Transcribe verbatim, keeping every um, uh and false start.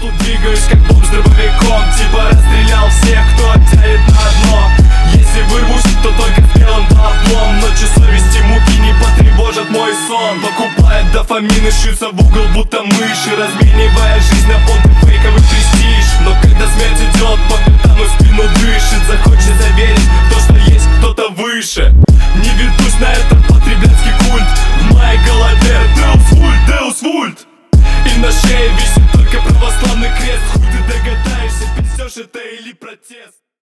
тут двигаюсь как бомб с дробовиком. Типа расстрелял всех, кто тянет на дно. Если вырвусь, то только в белом до облом. Ночью совести муки не потревожат мой сон. Покупает дофамины, шьются в угол будто мыши, разменивая жизнь на понты фейковый престиж. Но